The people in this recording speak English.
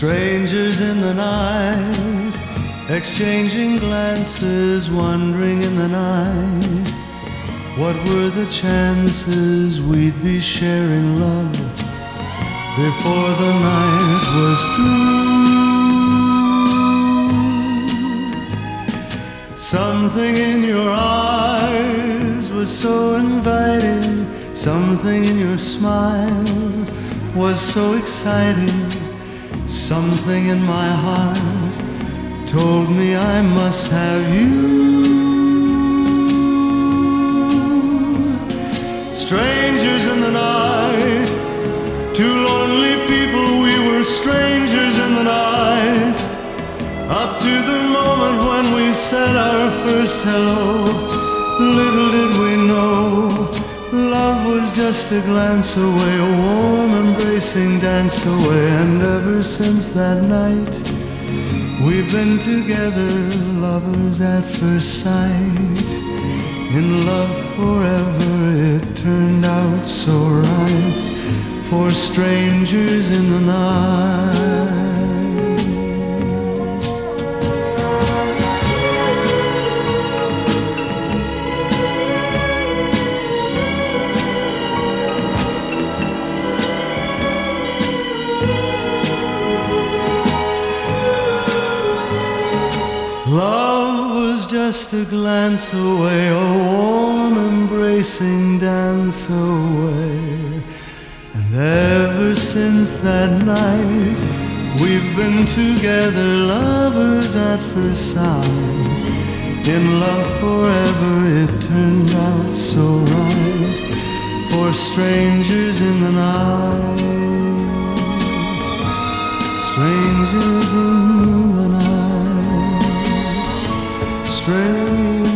Strangers in the night, exchanging glances, wandering in the night. What were the chances we'd be sharing love before the night was through? Something in your eyes was so inviting, something in your smile was so exciting. Something in my heart told me I must have you. Strangers in the night, two lonely people, we were strangers in the night. Up to the moment when we said our first hello, little did we know love was just a glance away, a warm embracing dance away. And ever since that night, we've been together, lovers at first sight. In love forever, it turned out so right, for strangers in the night. Love was just a glance away, a warm embracing dance away. And ever since that night, we've been together, lovers at first sight. In love forever, it turned out so right, for strangers in the night. Strangers in the night. Strangers